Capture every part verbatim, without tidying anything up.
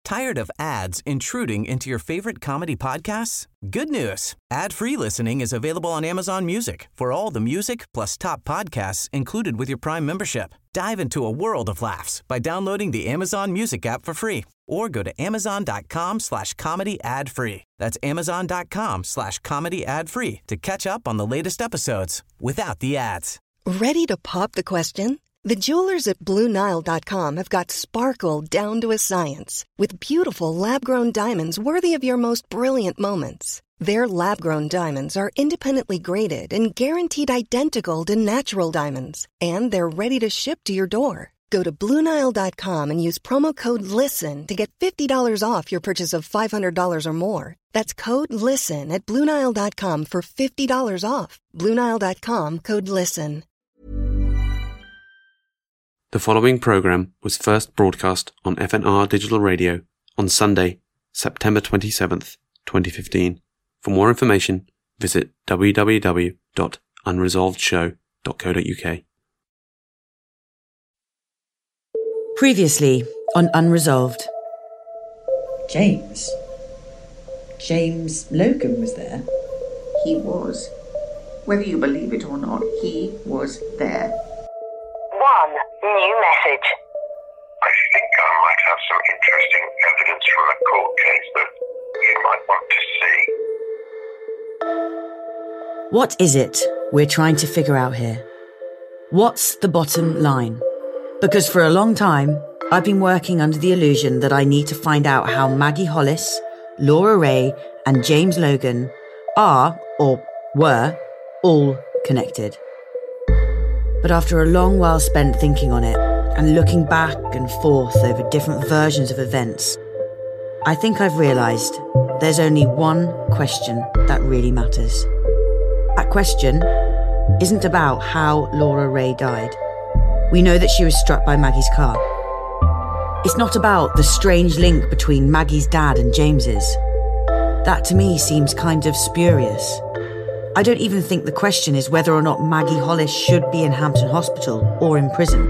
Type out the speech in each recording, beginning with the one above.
Tired of ads intruding into your favorite comedy podcasts? Good news. Ad-free listening is available on Amazon Music for all the music plus top podcasts included with your Prime membership. Dive into a world of laughs by downloading the Amazon Music app for free or go to amazon.com slash comedy ad free. That's amazon.com slash comedy ad free to catch up on the latest episodes without the ads. Ready to pop the question? The jewelers at Blue Nile dot com have got sparkle down to a science with beautiful lab-grown diamonds worthy of your most brilliant moments. Their lab-grown diamonds are independently graded and guaranteed identical to natural diamonds, and they're ready to ship to your door. Go to Blue Nile dot com and use promo code LISTEN to get fifty dollars off your purchase of five hundred dollars or more. That's code LISTEN at Blue Nile dot com for fifty dollars off. Blue Nile dot com, code LISTEN. The following programme was first broadcast on F N R Digital Radio on Sunday, September twenty-seventh, twenty fifteen. For more information, visit w w w dot unresolved show dot co dot u k. Previously on Unresolved. James. James Logan was there. He was. Whether you believe it or not, he was there. One new message. I think I might have some interesting evidence from a court case that you might want to see. What is it we're trying to figure out here? What's the bottom line? Because for a long time, I've been working under the illusion that I need to find out how Maggie Hollis, Laura Ray, and James Logan are, or were, all connected. But after a long while spent thinking on it, and looking back and forth over different versions of events, I think I've realised there's only one question that really matters. That question isn't about how Laura Ray died. We know that she was struck by Maggie's car. It's not about the strange link between Maggie's dad and James's. That to me seems kind of spurious. I don't even think the question is whether or not Maggie Hollis should be in Hampton Hospital or in prison.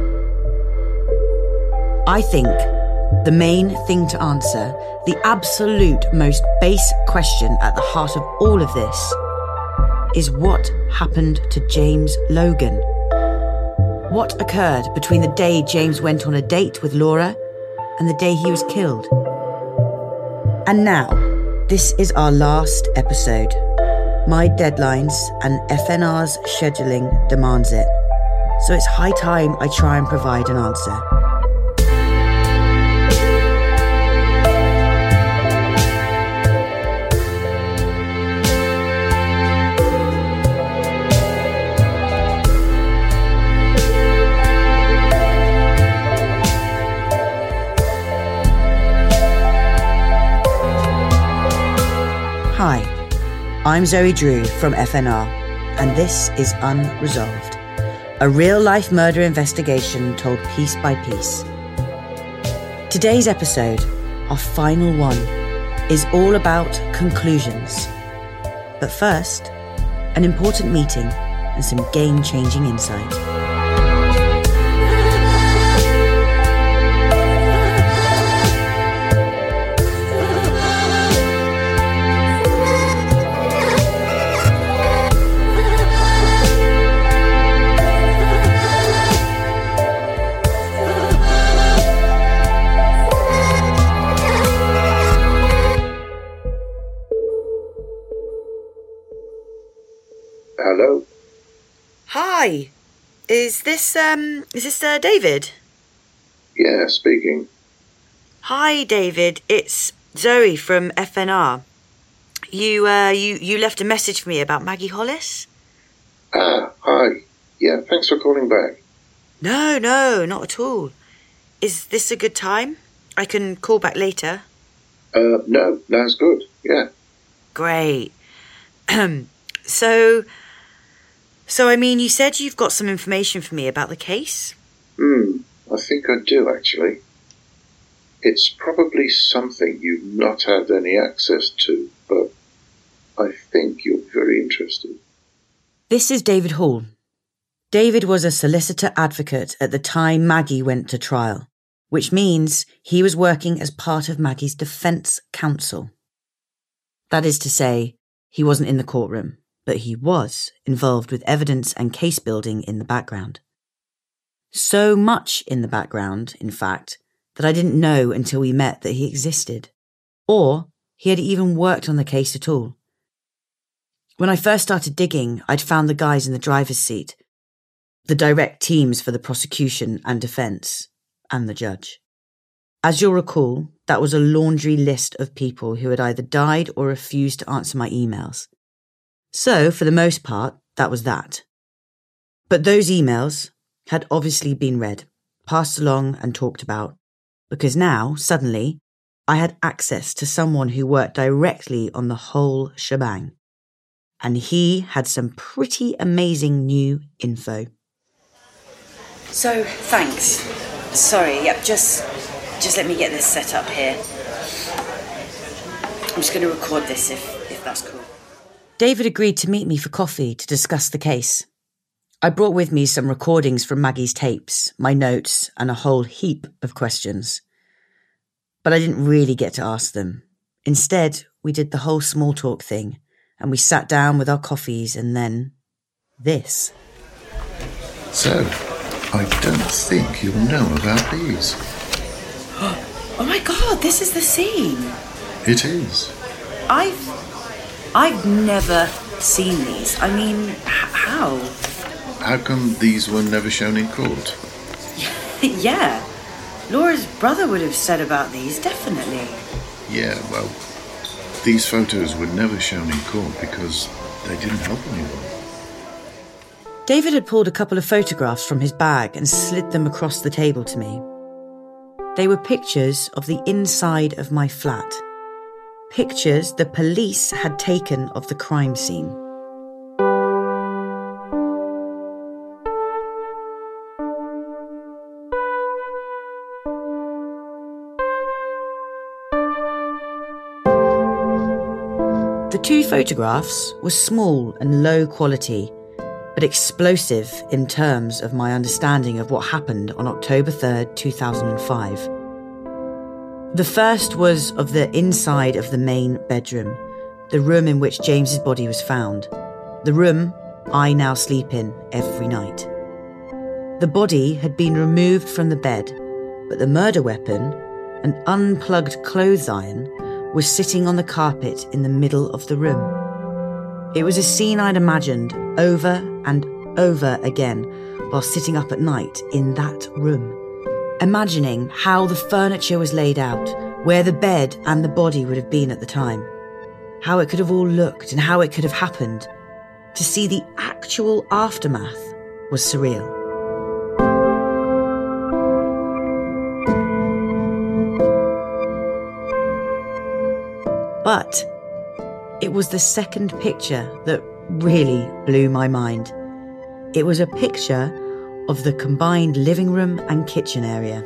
I think the main thing to answer, the absolute most base question at the heart of all of this, is what happened to James Logan? What occurred between the day James went on a date with Laura and the day he was killed? And now, this is our last episode. My deadlines and F N R's scheduling demands it. So it's high time I try and provide an answer. Hi, I'm Zoe Drew from F N R, and this is Unresolved, a real-life murder investigation told piece by piece. Today's episode, our final one, is all about conclusions. But first, an important meeting and some game-changing insight. Hello? Hi, is this, um, is this, uh, David? Yeah, speaking. Hi, David, it's Zoe from F N R. You, uh, you, you left a message for me about Maggie Hollis? Ah, hi. Yeah, thanks for calling back. No, no, not at all. Is this a good time? I can call back later. Uh, no, now's good, yeah. Great. so, so I mean, you said you've got some information for me about the case? Hmm, I think I do, actually. It's probably something you've not had any access to, but I think you're very interested. This is David Hall. David was a solicitor advocate at the time Maggie went to trial. which means he was working as part of Maggie's defence counsel. That is to say, he wasn't in the courtroom, but he was involved with evidence and case building in the background. So much in the background, in fact, that I didn't know until we met that he existed, or he had even worked on the case at all. When I first started digging, I'd found the guys in the driver's seat, the direct teams for the prosecution and defence, and the judge. As you'll recall, that was a laundry list of people who had either died or refused to answer my emails. So, for the most part, that was that. But those emails had obviously been read, passed along and talked about, because now, suddenly, I had access to someone who worked directly on the whole shebang. And he had some pretty amazing new info. So, thanks. Sorry, yep, just, just let me get this set up here. I'm just going to record this if, if that's cool. David agreed to meet me for coffee to discuss the case. I brought with me some recordings from Maggie's tapes, my notes, and a whole heap of questions. But I didn't really get to ask them. Instead, we did the whole small talk thing, and we sat down with our coffees and then this. So, I don't think you'll know about these. Oh my God, this is the scene. It is. I've... I've never seen these. I mean, h- how? How come these were never shown in court? Yeah. Laura's brother would have said about these, definitely. Yeah, well, these photos were never shown in court because they didn't help anyone. David had pulled a couple of photographs from his bag and slid them across the table to me. They were pictures of the inside of my flat. Pictures the police had taken of the crime scene. The two photographs were small and low quality, but explosive in terms of my understanding of what happened on October third, two thousand five. The first was of the inside of the main bedroom, the room in which James's body was found, the room I now sleep in every night. The body had been removed from the bed, but the murder weapon, an unplugged clothes iron, was sitting on the carpet in the middle of the room. It was a scene I'd imagined over and over again while sitting up at night in that room, imagining how the furniture was laid out, where the bed and the body would have been at the time, how it could have all looked and how it could have happened. To see the actual aftermath was surreal. But it was the second picture that really blew my mind. It was a picture of the combined living room and kitchen area.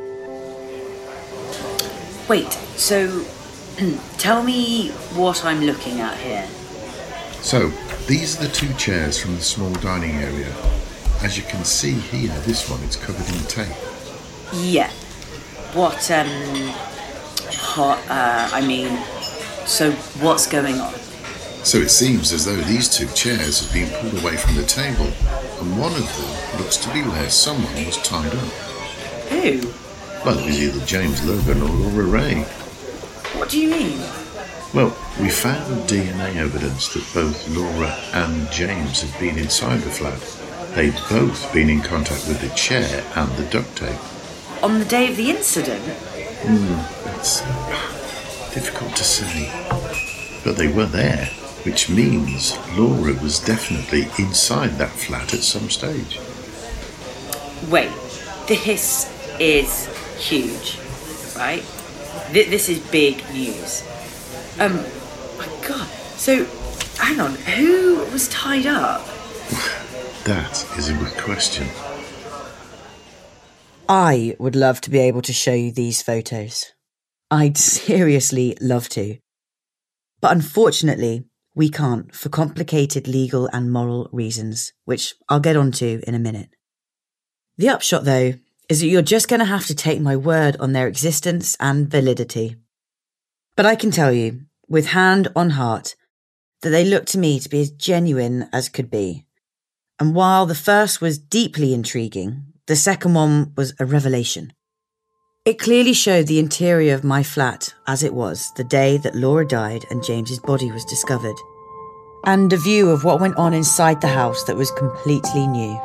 Wait, so tell me what I'm looking at here. So, these are the two chairs from the small dining area. As you can see here, this one is covered in tape. Yeah. What, um... What, uh, I mean... So what's going on? So it seems as though these two chairs have been pulled away from the table, and one of them looks to be where someone was tied up. Who? Well, it was either James Logan or Laura Ray. What do you mean? Well, we found D N A evidence that both Laura and James had been inside the flat. They'd both been in contact with the chair and the duct tape. On the day of the incident? Hmm, it's difficult to say. But they were there, which means Laura was definitely inside that flat at some stage. Wait, this is huge, right? Th- this is big news. Um, my God. So, hang on, who was tied up? That is a good question. I would love to be able to show you these photos. I'd seriously love to. But unfortunately, we can't for complicated legal and moral reasons, which I'll get onto in a minute. The upshot, though, is that you're just going to have to take my word on their existence and validity. But I can tell you, with hand on heart, that they look to me to be as genuine as could be. And while the first was deeply intriguing, the second one was a revelation. It clearly showed the interior of my flat as it was the day that Laura died and James's body was discovered, and a view of what went on inside the house that was completely new.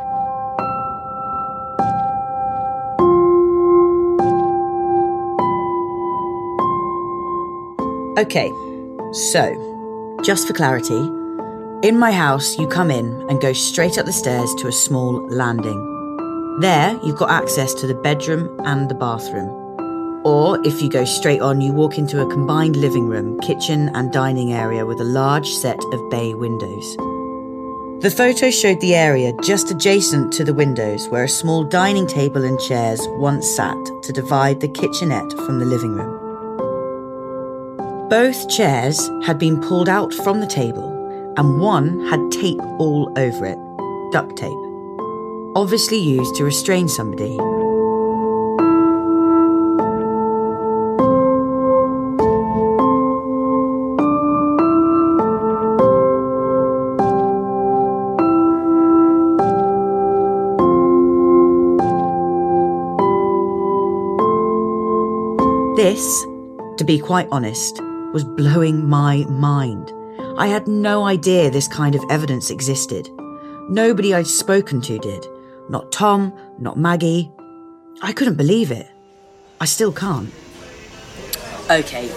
Okay, so, just for clarity, in my house you come in and go straight up the stairs to a small landing. There you've got access to the bedroom and the bathroom. Or if you go straight on, you walk into a combined living room, kitchen and dining area with a large set of bay windows. The photo showed the area just adjacent to the windows where a small dining table and chairs once sat to divide the kitchenette from the living room. Both chairs had been pulled out from the table and one had tape all over it, duct tape, obviously used to restrain somebody. This, to be quite honest, was blowing my mind. I had no idea this kind of evidence existed. Nobody I'd spoken to did. Not Tom, not Maggie. I couldn't believe it. I still can't. Okay.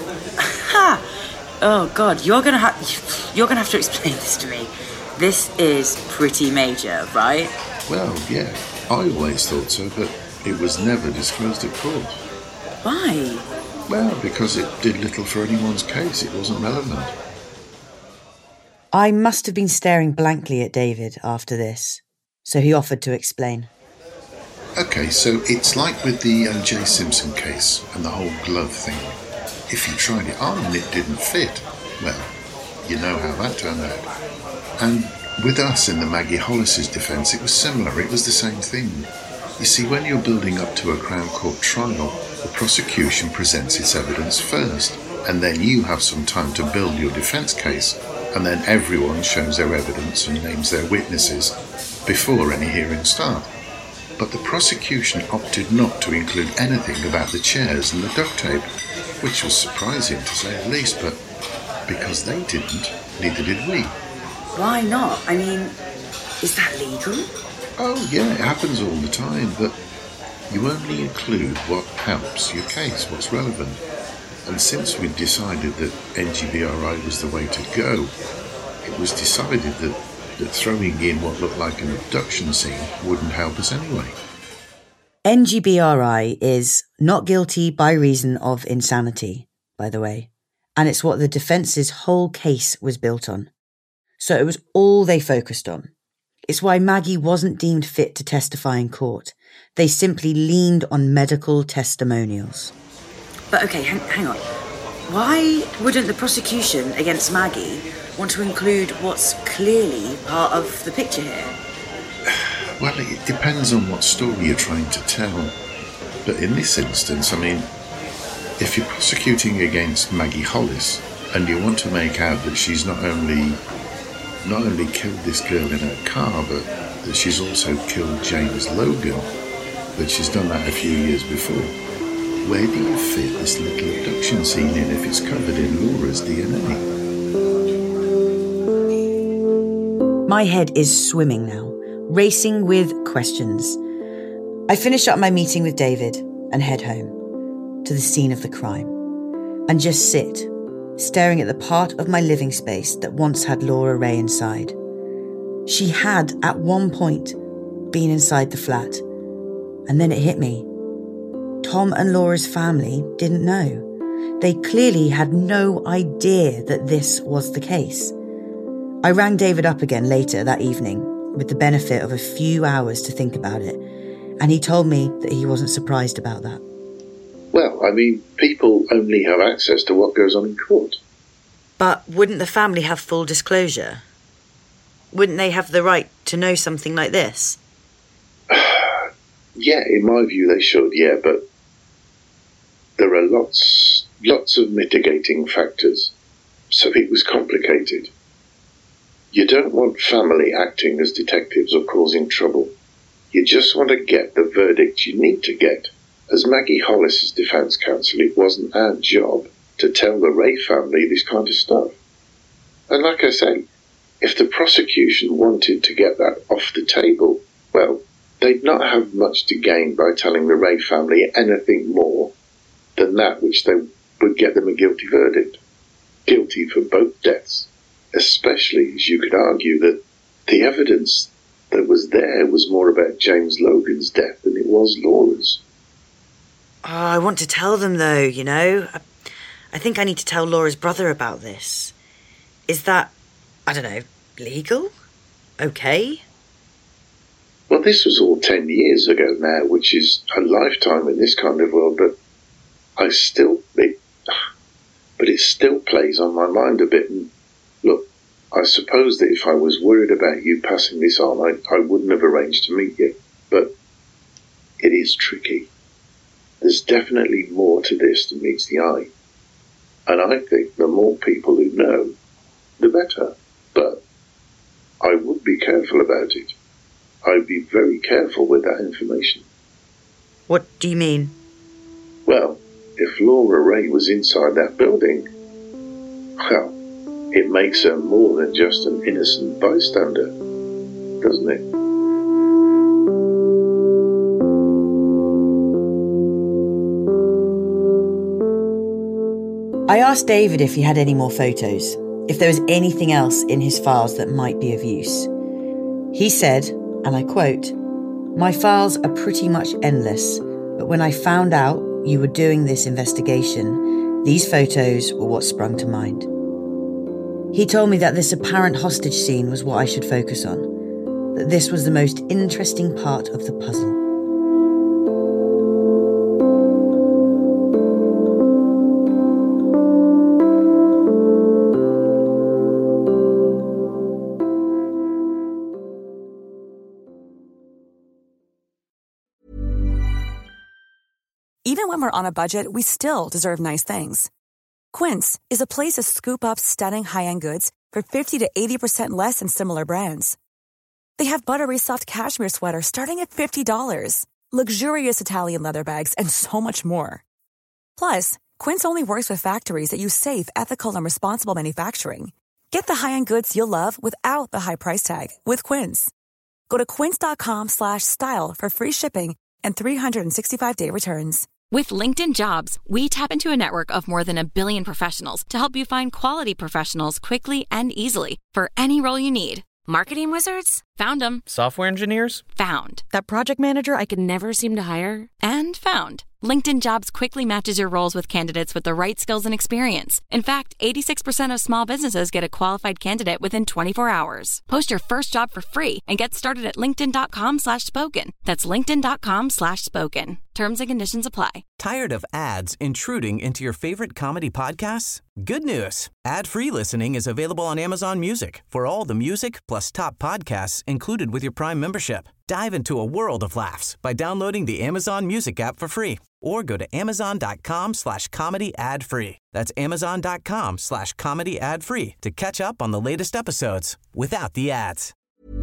Oh God, you're gonna have you're gonna have to explain this to me. This is pretty major, right? Well, yeah, I always thought so, but it was never disclosed at court. Why? Well, because it did little for anyone's case. It wasn't relevant. I must have been staring blankly at David after this, so he offered to explain. Okay, so it's like with the O J Simpson case and the whole glove thing. If you tried it on and it didn't fit, well, you know how that turned out. And with us in the Maggie Hollis's defence, it was similar. It was the same thing. You see, when you're building up to a Crown Court trial, the prosecution presents its evidence first, and then you have some time to build your defence case, and then everyone shows their evidence and names their witnesses before any hearings start. But the prosecution opted not to include anything about the chairs and the duct tape, which was surprising to say the least, but because they didn't, neither did we. Why not? I mean, is that legal? Oh yeah, it happens all the time, but you only include what helps your case, what's relevant. And since we'd decided that N G B R I was the way to go, it was decided that, that throwing in what looked like an abduction scene wouldn't help us anyway. N G B R I is not guilty by reason of insanity, by the way, and it's what the defence's whole case was built on. So it was all they focused on. It's why Maggie wasn't deemed fit to testify in court. They simply leaned on medical testimonials. But okay, hang, hang on. Why wouldn't the prosecution against Maggie want to include what's clearly part of the picture here? Well, it depends on what story you're trying to tell. But in this instance, I mean, if you're prosecuting against Maggie Hollis and you want to make out that she's not only not only killed this girl in her car, but that she's also killed James Logan, that she's done that a few years before, where do you fit this little abduction scene in if it's covered in Laura's D N A? My head is swimming now, racing with questions. I finish up my meeting with David and head home, to the scene of the crime, and just sit, staring at the part of my living space that once had Laura Ray inside. She had, at one point, been inside the flat, and then it hit me. Tom and Laura's family didn't know. They clearly had no idea that this was the case. I rang David up again later that evening, with the benefit of a few hours to think about it, and he told me that he wasn't surprised about that. Well, I mean, people only have access to what goes on in court. But wouldn't the family have full disclosure? Wouldn't they have the right to know something like this? Yeah, in my view they should, yeah, but there are lots, lots of mitigating factors, so it was complicated. You don't want family acting as detectives or causing trouble. You just want to get the verdict you need to get. As Maggie Hollis's defence counsel, it wasn't our job to tell the Ray family this kind of stuff. And like I say, if the prosecution wanted to get that off the table, well, they'd not have much to gain by telling the Ray family anything more than that which they would get them a guilty verdict. Guilty for both deaths, especially as you could argue that the evidence that was there was more about James Logan's death than it was Laura's. Oh, I want to tell them, though, you know. I, I think I need to tell Laura's brother about this. Is that, I don't know, legal? Okay? Well, this was all ten years ago now, which is a lifetime in this kind of world, but I still, it, but it still plays on my mind a bit. And look, I suppose that if I was worried about you passing this on, I, I wouldn't have arranged to meet you, but it is tricky. There's definitely more to this than meets the eye. And I think the more people who know, the better. But I would be careful about it. I'd be very careful with that information. What do you mean? Well, if Laura Ray was inside that building, well, it makes her more than just an innocent bystander, doesn't it? I asked David if he had any more photos, if there was anything else in his files that might be of use. He said, and I quote, "My files are pretty much endless, but when I found out you were doing this investigation, these photos were what sprung to mind." He told me that this apparent hostage scene was what I should focus on, that this was the most interesting part of the puzzle. Even when we're on a budget, we still deserve nice things. Quince is a place to scoop up stunning high-end goods for fifty to eighty percent less than similar brands. They have buttery soft cashmere sweaters starting at fifty dollars, luxurious Italian leather bags, and so much more. Plus, Quince only works with factories that use safe, ethical, and responsible manufacturing. Get the high-end goods you'll love without the high price tag with Quince. Go to quince.com slash style for free shipping and three sixty-five day returns. With LinkedIn Jobs, we tap into a network of more than a billion professionals to help you find quality professionals quickly and easily for any role you need. Marketing wizards? Found them. Software engineers? Found. That project manager I could never seem to hire? And found. LinkedIn Jobs quickly matches your roles with candidates with the right skills and experience. In fact, eighty-six percent of small businesses get a qualified candidate within twenty-four hours. Post your first job for free and get started at linkedin.com slash spoken. That's linkedin.com slash spoken. Terms and conditions apply. Tired of ads intruding into your favorite comedy podcasts? Good news. Ad-free listening is available on Amazon Music for all the music plus top podcasts included with your Prime membership. Dive into a world of laughs by downloading the Amazon Music app for free or go to amazon.com slash comedy ad free. That's amazon.com slash comedy ad free to catch up on the latest episodes without the ads.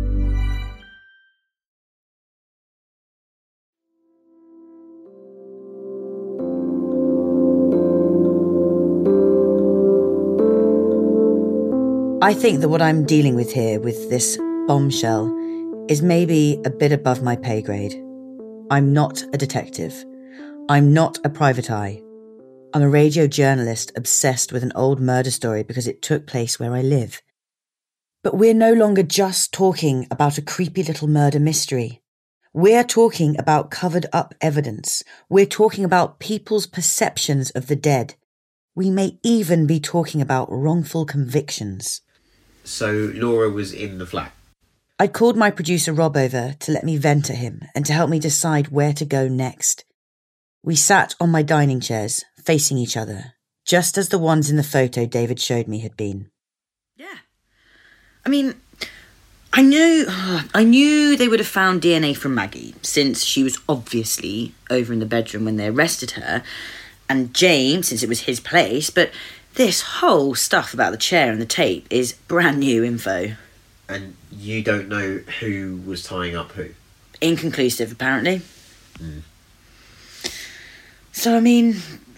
I think that what I'm dealing with here with this bombshell is maybe a bit above my pay grade. I'm not a detective. I'm not a private eye. I'm a radio journalist obsessed with an old murder story because it took place where I live. But we're no longer just talking about a creepy little murder mystery. We're talking about covered up evidence. We're talking about people's perceptions of the dead. We may even be talking about wrongful convictions. So Laura was in the flat? I called my producer Rob over to let me vent at him and to help me decide where to go next. We sat on my dining chairs, facing each other, just as the ones in the photo David showed me had been. Yeah. I mean, I knew, I knew they would have found D N A from Maggie, since she was obviously over in the bedroom when they arrested her, and James, since it was his place, but this whole stuff about the chair and the tape is brand new info. And you don't know who was tying up who? Inconclusive, apparently. Mm. So, I mean,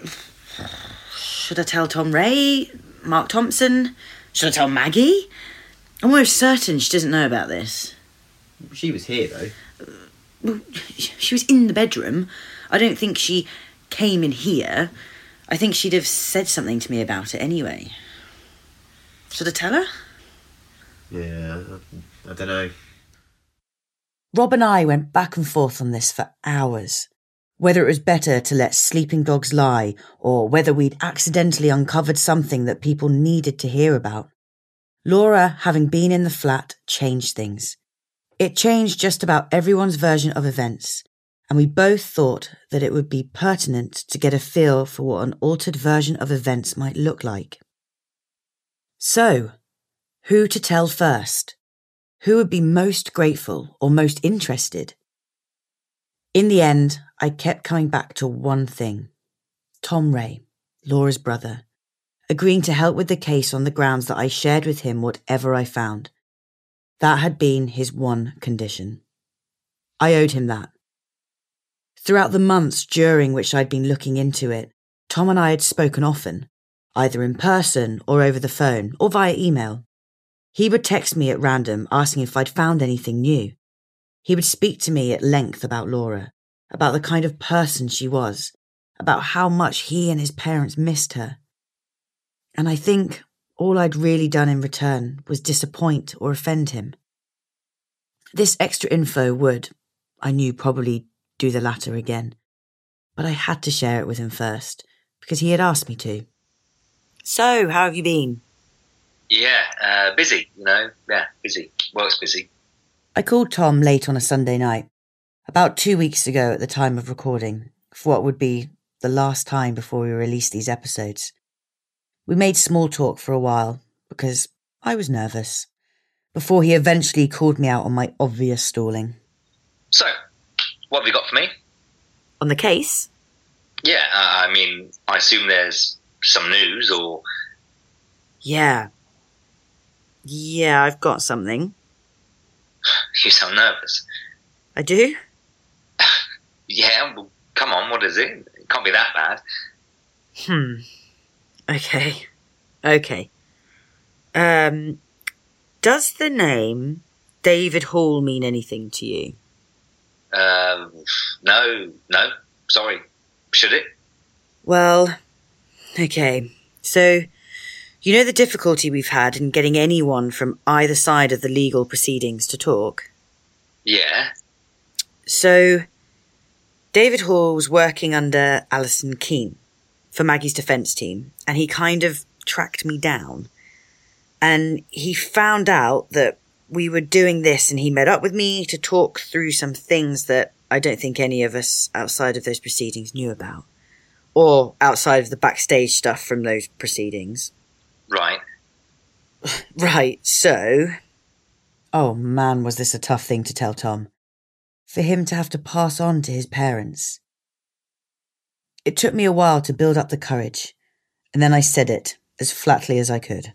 should I tell Tom Ray? Mark Thompson? Should I tell Maggie? I'm almost certain she doesn't know about this. She was here, though. Well, she was in the bedroom. I don't think she came in here. I think she'd have said something to me about it anyway. Should I tell her? Yeah, I don't know. Rob and I went back and forth on this for hours. Whether it was better to let sleeping dogs lie, or whether we'd accidentally uncovered something that people needed to hear about. Laura, having been in the flat, changed things. It changed just about everyone's version of events, and we both thought that it would be pertinent to get a feel for what an altered version of events might look like. So, who to tell first? Who would be most grateful or most interested? In the end, I kept coming back to one thing. Tom Ray, Laura's brother, agreeing to help with the case on the grounds that I shared with him whatever I found. That had been his one condition. I owed him that. Throughout the months during which I'd been looking into it, Tom and I had spoken often, either in person or over the phone or via email. He would text me at random asking if I'd found anything new. He would speak to me at length about Laura, about the kind of person she was, about how much he and his parents missed her. And I think all I'd really done in return was disappoint or offend him. This extra info would, I knew, probably do the latter again, but I had to share it with him first, because he had asked me to. So, how have you been? Yeah, uh, busy, you know, yeah, busy. Work's busy. I called Tom late on a Sunday night, about two weeks ago at the time of recording, for what would be the last time before we released these episodes. We made small talk for a while, because I was nervous, before he eventually called me out on my obvious stalling. So, what have you got for me? On the case? Yeah, uh, I mean, I assume there's some news, or... Yeah. Yeah, I've got something. You sound nervous. I do? Yeah, well, come on, what is it? It can't be that bad. Hmm. Okay. Okay. Um, does the name David Hall mean anything to you? Um, no, no, sorry. Should it? Well, okay. So, you know the difficulty we've had in getting anyone from either side of the legal proceedings to talk? Yeah. So, David Hall was working under Alison Keane for Maggie's defence team, and he kind of tracked me down. And he found out that we were doing this, and he met up with me to talk through some things that I don't think any of us outside of those proceedings knew about. Or outside of the backstage stuff from those proceedings. Right. Right, so... Oh man, was this a tough thing to tell Tom. For him to have to pass on to his parents. It took me a while to build up the courage, and then I said it as flatly as I could.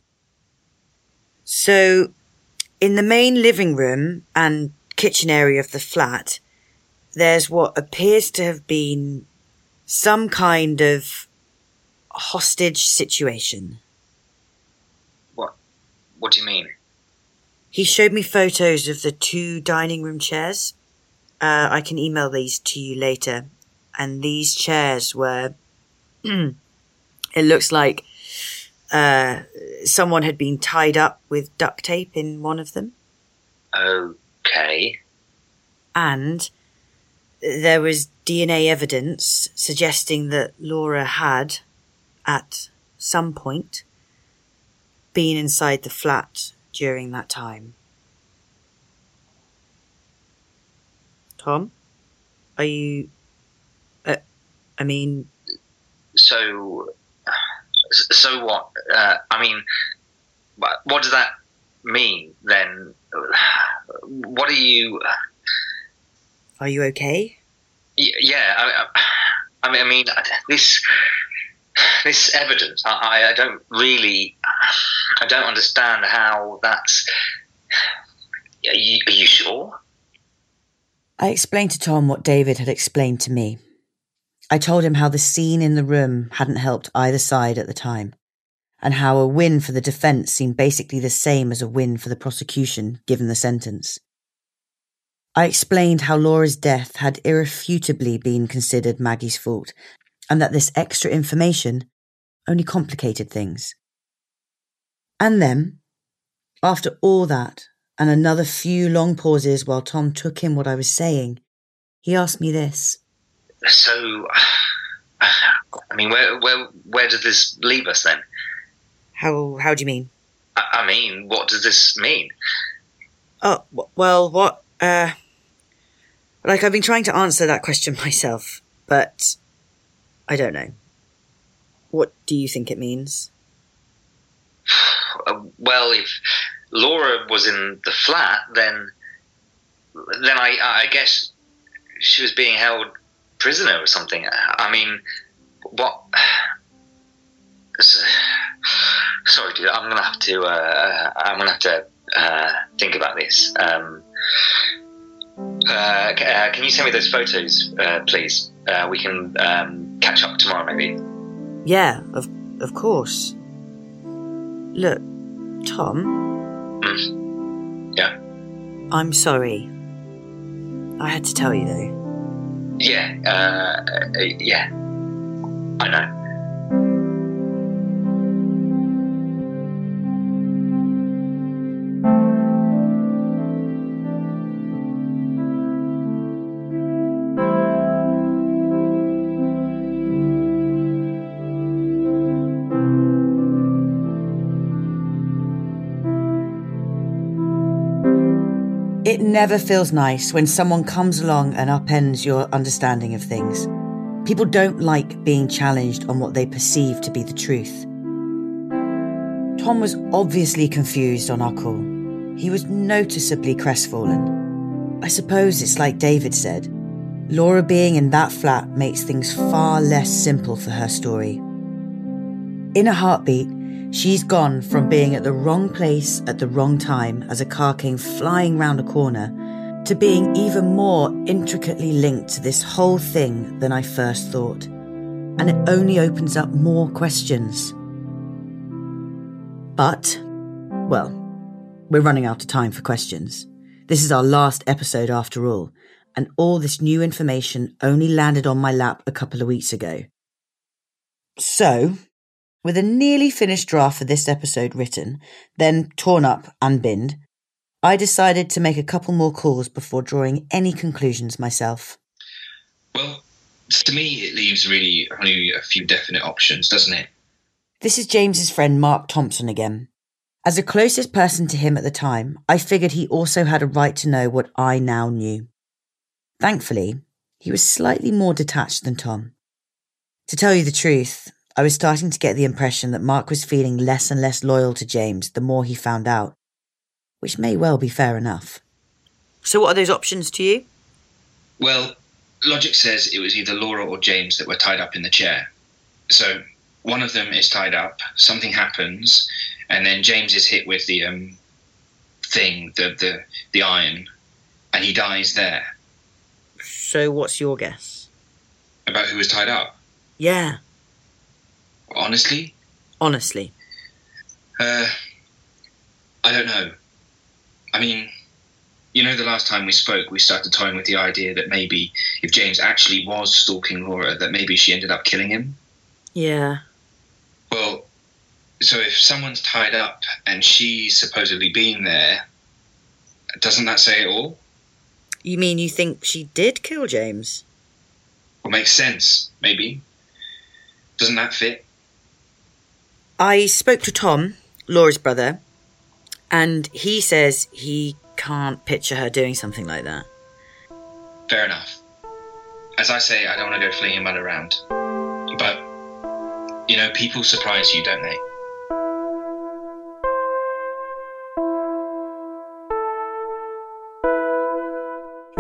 So, in the main living room and kitchen area of the flat, there's what appears to have been some kind of hostage situation. What? What do you mean? He showed me photos of the two dining room chairs. Uh, I can email these to you later. And these chairs were... it looks like uh, someone had been tied up with duct tape in one of them. Okay. And there was D N A evidence suggesting that Laura had, at some point, been inside the flat during that time. Tom? Are you... Uh, I mean... So... So what? Uh, I mean... What does that mean, then? what are you... Are you okay? Y- yeah, I, I mean, I mean, this this evidence, I, I don't really, I don't understand how that's... Are you, are you sure? I explained to Tom what David had explained to me. I told him how the scene in the room hadn't helped either side at the time, and how a win for the defence seemed basically the same as a win for the prosecution, given the sentence. I explained how Laura's death had irrefutably been considered Maggie's fault, and that this extra information only complicated things. And then, after all that, and another few long pauses while Tom took in what I was saying, he asked me this. So, I mean, where where where does this leave us then? How how do you mean? I, I mean, what does this mean? Oh, well, what, uh... Like, I've been trying to answer that question myself, but I don't know. What do you think it means? Well, if Laura was in the flat, then then I, I guess she was being held prisoner or something. I mean, what... Sorry, dude, I'm going to have to, uh, I'm going to have to uh, think about this. Um... Uh, uh, can you send me those photos, uh, please? Uh, we can um, catch up tomorrow, maybe. Yeah, of of course. Look, Tom. Mm. Yeah. I'm sorry. I had to tell you though. Yeah. Uh, uh, yeah. I know. It never feels nice when someone comes along and upends your understanding of things. People don't like being challenged on what they perceive to be the truth. Tom was obviously confused on our call. He was noticeably crestfallen. I suppose it's like David said. Laura being in that flat makes things far less simple for her story. In a heartbeat, she's gone from being at the wrong place at the wrong time as a car came flying round a corner to being even more intricately linked to this whole thing than I first thought. And it only opens up more questions. But, well, we're running out of time for questions. This is our last episode after all, and all this new information only landed on my lap a couple of weeks ago. So, with a nearly finished draft for this episode written, then torn up and binned, I decided to make a couple more calls before drawing any conclusions myself. Well, to me it leaves really only a few definite options, doesn't it? This is James's friend Mark Thompson again. As the closest person to him at the time, I figured he also had a right to know what I now knew. Thankfully, he was slightly more detached than Tom. To tell you the truth, I was starting to get the impression that Mark was feeling less and less loyal to James the more he found out, which may well be fair enough. So what are those options to you? Well, logic says it was either Laura or James that were tied up in the chair. So one of them is tied up, something happens, and then James is hit with the um thing, the the, the iron, and he dies there. So what's your guess? About who was tied up? Yeah. Honestly? Honestly. Uh, I don't know. I mean, you know, the last time we spoke, we started toying with the idea that maybe if James actually was stalking Laura, that maybe she ended up killing him. Yeah. Well, so if someone's tied up and she's supposedly been there, doesn't that say it all? You mean you think she did kill James? Well, makes sense, maybe. Doesn't that fit? I spoke to Tom, Laura's brother, and he says he can't picture her doing something like that. Fair enough. As I say, I don't want to go flinging mud around. But, you know, people surprise you, don't they?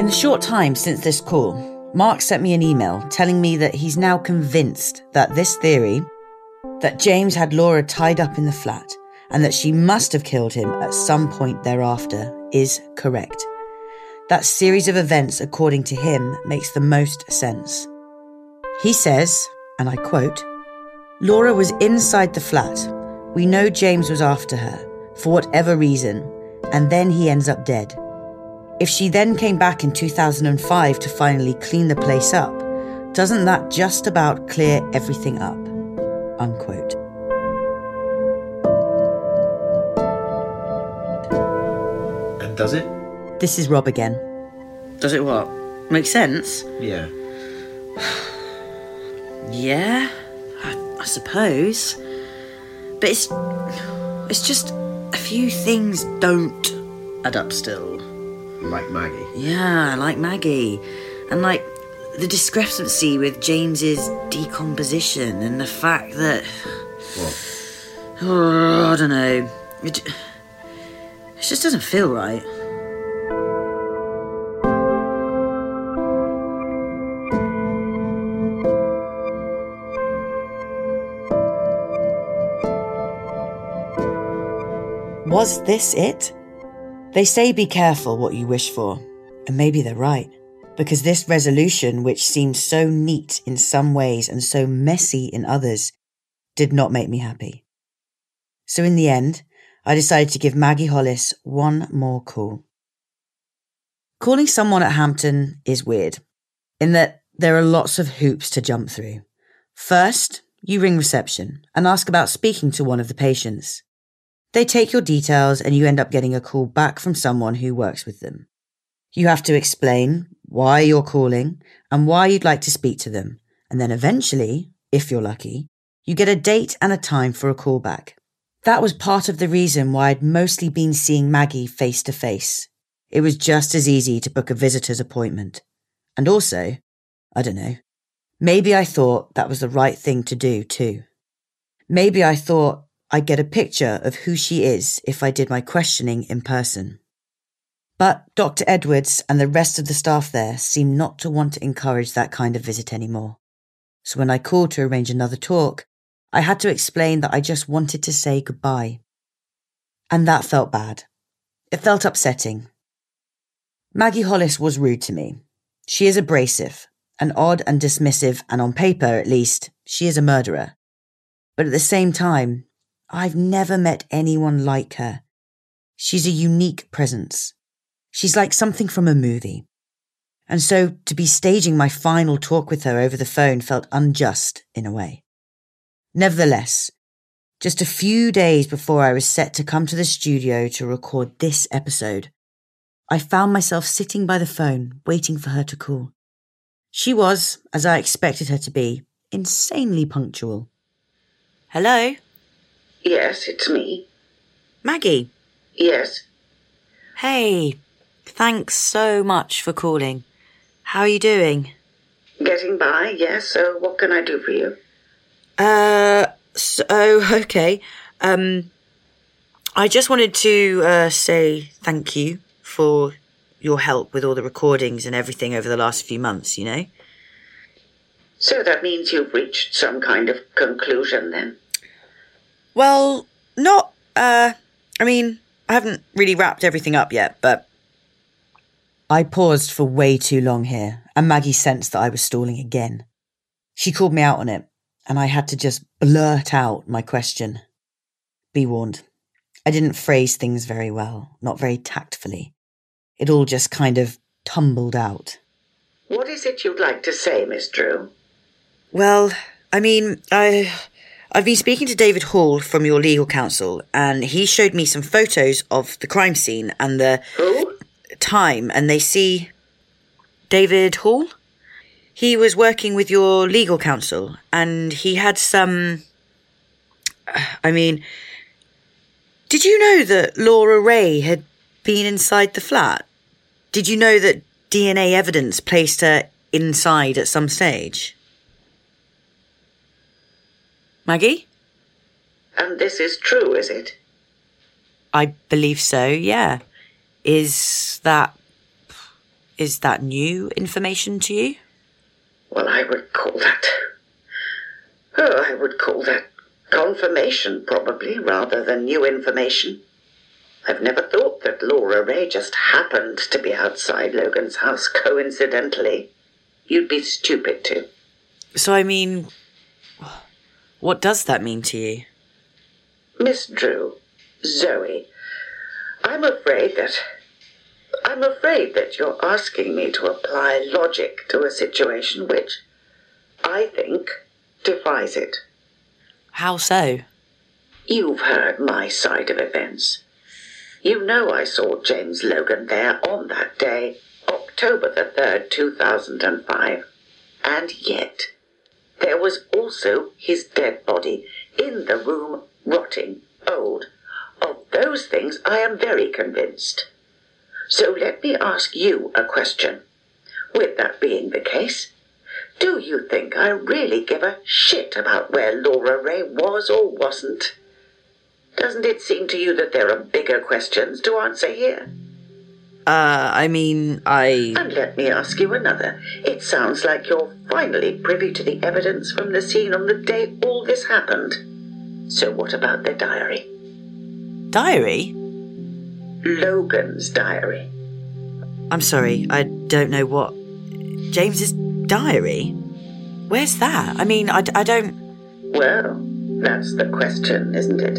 In the short time since this call, Mark sent me an email telling me that he's now convinced that this theory, that James had Laura tied up in the flat and that she must have killed him at some point thereafter, is correct. That series of events, according to him, makes the most sense. He says, and I quote, "Laura was inside the flat. We know James was after her, for whatever reason, and then he ends up dead. If she then came back in two thousand five to finally clean the place up, doesn't that just about clear everything up?" Unquote. And does it? This is Rob again. Does it what? Make sense? Yeah. Yeah, I, I suppose. But it's it's just a few things don't add up still. Like Maggie? Yeah, like Maggie. And like the discrepancy with James's decomposition and the fact that... What? Oh, I don't know. It, it just doesn't feel right. Was this it? They say be careful what you wish for, and maybe they're right, because this resolution, which seemed so neat in some ways and so messy in others, did not make me happy. So in the end, I decided to give Maggie Hollis one more call. Calling someone at Hampton is weird, in that there are lots of hoops to jump through. First, you ring reception and ask about speaking to one of the patients. They take your details and you end up getting a call back from someone who works with them. You have to explain why you're calling and why you'd like to speak to them. And then eventually, if you're lucky, you get a date and a time for a call back. That was part of the reason why I'd mostly been seeing Maggie face to face. It was just as easy to book a visitor's appointment. And also, I don't know, maybe I thought that was the right thing to do too. Maybe I thought I'd get a picture of who she is if I did my questioning in person. But Doctor Edwards and the rest of the staff there seemed not to want to encourage that kind of visit anymore. So when I called to arrange another talk, I had to explain that I just wanted to say goodbye. And that felt bad. It felt upsetting. Maggie Hollis was rude to me. She is abrasive, and odd and dismissive, and on paper, at least, she is a murderer. But at the same time, I've never met anyone like her. She's a unique presence. She's like something from a movie. And so to be staging my final talk with her over the phone felt unjust in a way. Nevertheless, just a few days before I was set to come to the studio to record this episode, I found myself sitting by the phone waiting for her to call. She was, as I expected her to be, insanely punctual. Hello? Yes, it's me. Maggie? Yes. Hey, thanks so much for calling. How are you doing? Getting by, yes. So what can I do for you? Uh, so, okay. Um, I just wanted to uh, say thank you for your help with all the recordings and everything over the last few months, you know? So that means you've reached some kind of conclusion then? Well, not, uh, I mean, I haven't really wrapped everything up yet, but... I paused for way too long here, and Maggie sensed that I was stalling again. She called me out on it, and I had to just blurt out my question. Be warned, I didn't phrase things very well, not very tactfully. It all just kind of tumbled out. What is it you'd like to say, Miss Drew? Well, I mean, I... I've been speaking to David Hall from your legal counsel, and he showed me some photos of the crime scene and the Who? time, and they see David Hall. He was working with your legal counsel, and he had some... I mean, did you know that Laura Ray had been inside the flat? Did you know that D N A evidence placed her inside at some stage? Maggie? And this is true, is it? I believe so, yeah. Is that Is that new information to you? Well, I would call that... Oh, I would call that confirmation, probably, rather than new information. I've never thought that Laura Ray just happened to be outside Logan's house coincidentally. You'd be stupid to. So, I mean, what does that mean to you? Miss Drew, Zoe, I'm afraid that... I'm afraid that you're asking me to apply logic to a situation which, I think, defies it. How so? You've heard my side of events. You know I saw James Logan there on that day, October the third, two thousand five. And yet, there was also his dead body in the room, rotting, old. Of those things I am very convinced. So let me ask you a question. With that being the case, do you think I really give a shit about where Laura Ray was or wasn't? Doesn't it seem to you that there are bigger questions to answer here? Uh, I mean, I... And let me ask you another. It sounds like you're finally privy to the evidence from the scene on the day all this happened. So what about the diary? Diary? Logan's diary. I'm sorry, I don't know what... James's diary? Where's that? I mean, I, I don't... Well, that's the question, isn't it?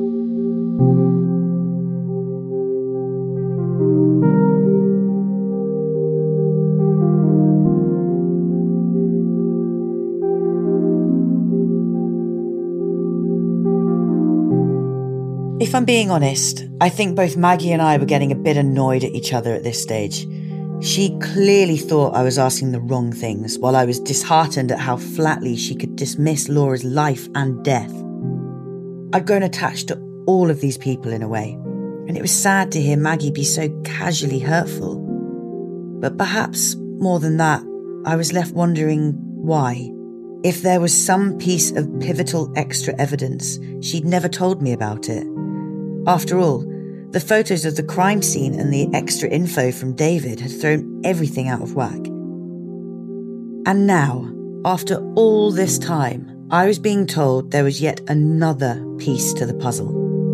If I'm being honest, I think both Maggie and I were getting a bit annoyed at each other at this stage. She clearly thought I was asking the wrong things, while I was disheartened at how flatly she could dismiss Laura's life and death. I'd grown attached to all of these people in a way, and it was sad to hear Maggie be so casually hurtful. But perhaps, more than that, I was left wondering why. If there was some piece of pivotal extra evidence, she'd never told me about it. After all, the photos of the crime scene and the extra info from David had thrown everything out of whack. And now, after all this time, I was being told there was yet another piece to the puzzle.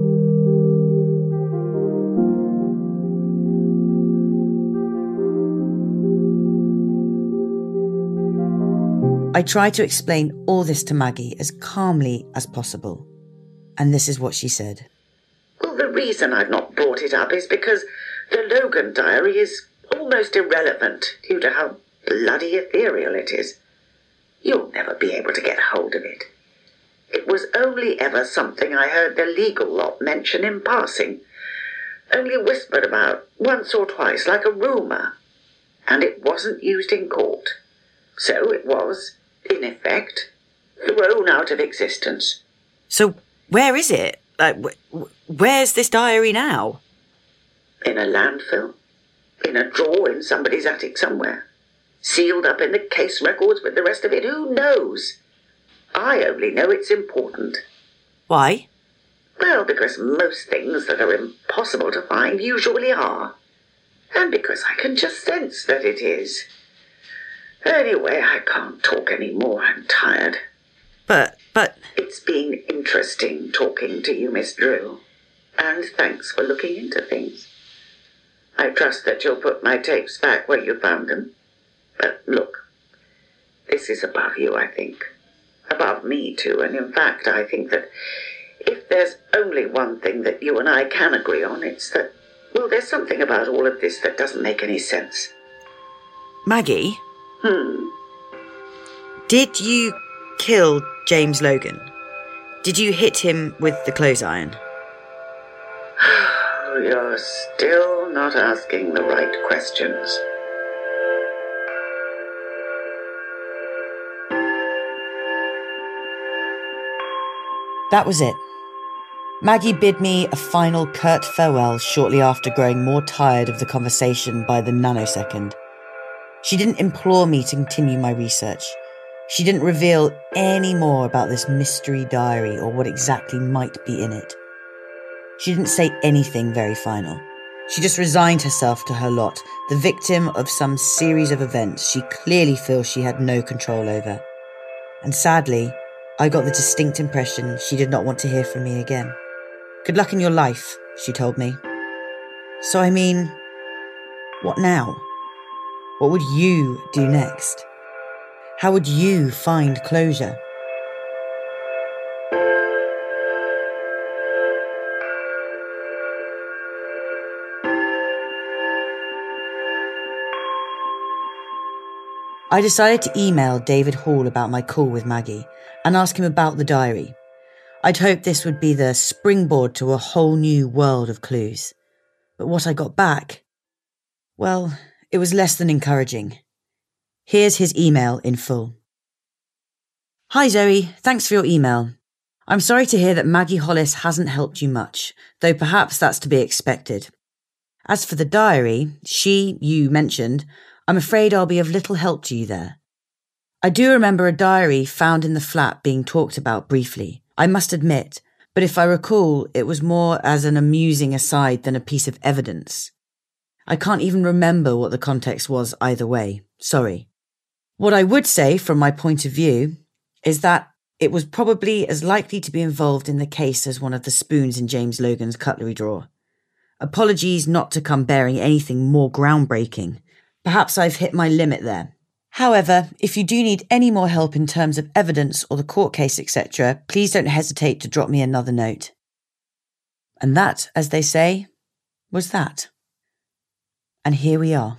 I tried to explain all this to Maggie as calmly as possible. And this is what she said. Well, the reason I've not brought it up is because the Logan diary is almost irrelevant due to how bloody ethereal it is. You'll never be able to get hold of it. It was only ever something I heard the legal lot mention in passing, only whispered about once or twice like a rumour, and it wasn't used in court. So it was, in effect, thrown out of existence. So where is it? Like, wh- where's this diary now? In a landfill. In a drawer in somebody's attic somewhere. Sealed up in the case records with the rest of it. Who knows? I only know it's important. Why? Well, because most things that are impossible to find usually are. And because I can just sense that it is. Anyway, I can't talk anymore. I'm tired. But, but... It's been interesting talking to you, Miss Drew. And thanks for looking into things. I trust that you'll put my tapes back where you found them. But look, this is above you, I think. Above me, too. And in fact, I think that if there's only one thing that you and I can agree on, it's that, well, there's something about all of this that doesn't make any sense. Maggie? Hmm. Did you kill James Logan? Did you hit him with the clothes iron? You're still not asking the right questions. That was it. Maggie bid me a final curt farewell shortly after growing more tired of the conversation by the nanosecond. She didn't implore me to continue my research. She didn't reveal any more about this mystery diary or what exactly might be in it. She didn't say anything very final. She just resigned herself to her lot, the victim of some series of events she clearly feels she had no control over. And sadly, I got the distinct impression she did not want to hear from me again. Good luck in your life, she told me. So I mean, what now? What would you do next? How would you find closure? I decided to email David Hall about my call with Maggie and ask him about the diary. I'd hoped this would be the springboard to a whole new world of clues. But what I got back, well, it was less than encouraging. Here's his email in full. Hi Zoe, thanks for your email. I'm sorry to hear that Maggie Hollis hasn't helped you much, though perhaps that's to be expected. As for the diary, she, you mentioned, I'm afraid I'll be of little help to you there. I do remember a diary found in the flat being talked about briefly, I must admit, but if I recall, it was more as an amusing aside than a piece of evidence. I can't even remember what the context was either way, sorry. What I would say, from my point of view, is that it was probably as likely to be involved in the case as one of the spoons in James Logan's cutlery drawer. Apologies not to come bearing anything more groundbreaking. Perhaps I've hit my limit there. However, if you do need any more help in terms of evidence or the court case, et cetera, please don't hesitate to drop me another note. And that, as they say, was that. And here we are.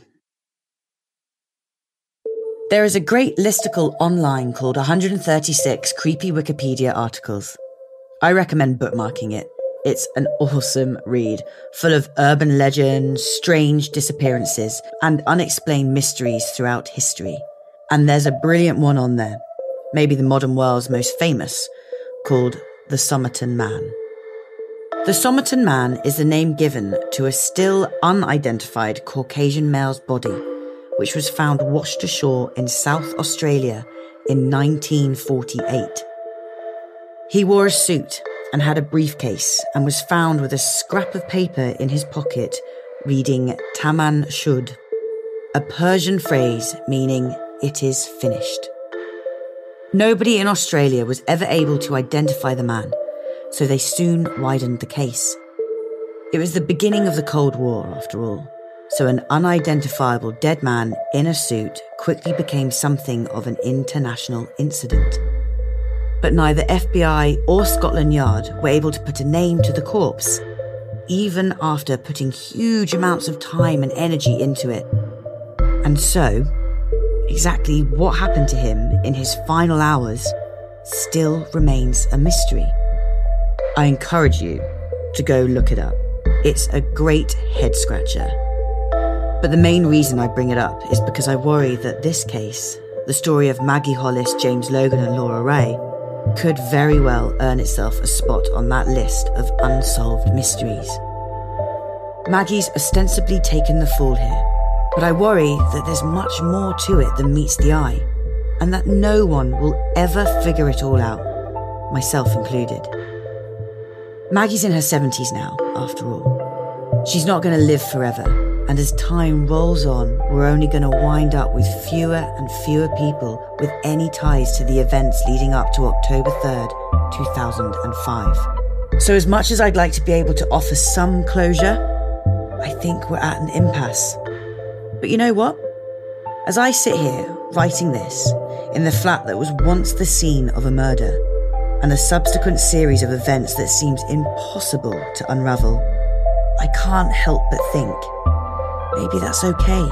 There is a great listicle online called one hundred thirty-six Creepy Wikipedia Articles. I recommend bookmarking it. It's an awesome read, full of urban legends, strange disappearances, and unexplained mysteries throughout history. And there's a brilliant one on there, maybe the modern world's most famous, called The Somerton Man. The Somerton Man is the name given to a still unidentified Caucasian male's body, which was found washed ashore in South Australia in nineteen forty-eight. He wore a suit and had a briefcase and was found with a scrap of paper in his pocket reading Taman Shud, a Persian phrase meaning it is finished. Nobody in Australia was ever able to identify the man, so they soon widened the case. It was the beginning of the Cold War, after all, so an unidentifiable dead man in a suit quickly became something of an international incident. But neither F B I or Scotland Yard were able to put a name to the corpse, even after putting huge amounts of time and energy into it. And so, exactly what happened to him in his final hours still remains a mystery. I encourage you to go look it up. It's a great head-scratcher. But the main reason I bring it up is because I worry that this case, the story of Maggie Hollis, James Logan and Laura Ray, could very well earn itself a spot on that list of unsolved mysteries. Maggie's ostensibly taken the fall here, but I worry that there's much more to it than meets the eye, and that no one will ever figure it all out, myself included. Maggie's in her seventies now, after all. She's not going to live forever, and as time rolls on, we're only going to wind up with fewer and fewer people with any ties to the events leading up to October third, two thousand five. So as much as I'd like to be able to offer some closure, I think we're at an impasse. But you know what? As I sit here, writing this, in the flat that was once the scene of a murder, and a subsequent series of events that seems impossible to unravel, I can't help but think, maybe that's okay.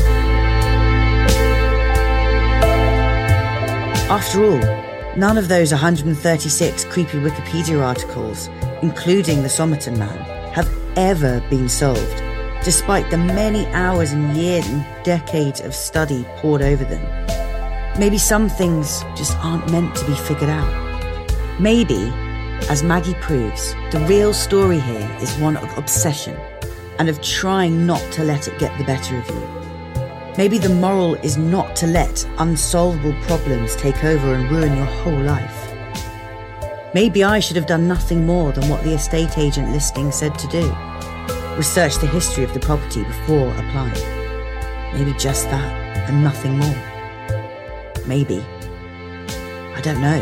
After all, none of those one hundred thirty-six creepy Wikipedia articles, including the Somerton Man, have ever been solved, despite the many hours and years and decades of study poured over them. Maybe some things just aren't meant to be figured out. Maybe, as Maggie proves, the real story here is one of obsession and of trying not to let it get the better of you. Maybe the moral is not to let unsolvable problems take over and ruin your whole life. Maybe I should have done nothing more than what the estate agent listing said to do. Research the history of the property before applying. Maybe just that and nothing more. Maybe. I don't know.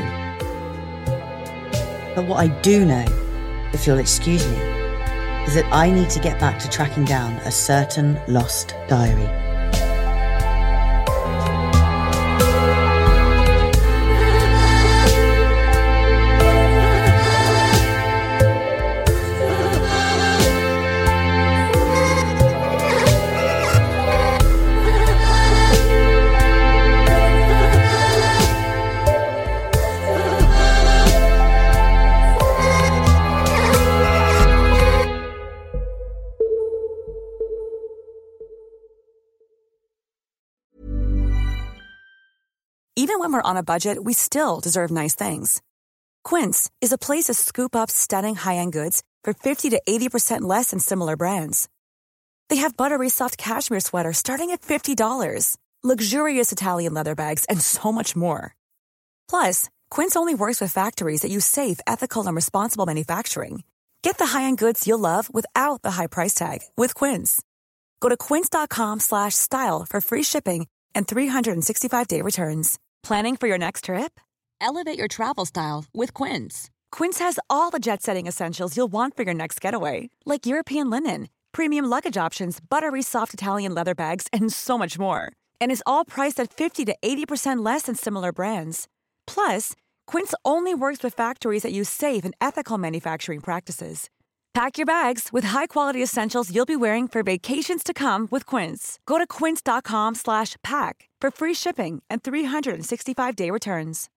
But what I do know, if you'll excuse me, is that I need to get back to tracking down a certain lost diary. Even when we're on a budget, we still deserve nice things. Quince is a place to scoop up stunning high-end goods for fifty to eighty percent less than similar brands. They have buttery soft cashmere sweaters starting at fifty dollars, luxurious Italian leather bags, and so much more. Plus, Quince only works with factories that use safe, ethical, and responsible manufacturing. Get the high-end goods you'll love without the high price tag with Quince. Go to quince.com slash style for free shipping and three sixty-five day returns. Planning for your next trip? Elevate your travel style with Quince. Quince has all the jet-setting essentials you'll want for your next getaway, like European linen, premium luggage options, buttery soft Italian leather bags, and so much more. And is all priced at fifty to eighty percent less than similar brands. Plus, Quince only works with factories that use safe and ethical manufacturing practices. Pack your bags with high-quality essentials you'll be wearing for vacations to come with Quince. Go to quince.com slash pack for free shipping and three sixty-five day returns.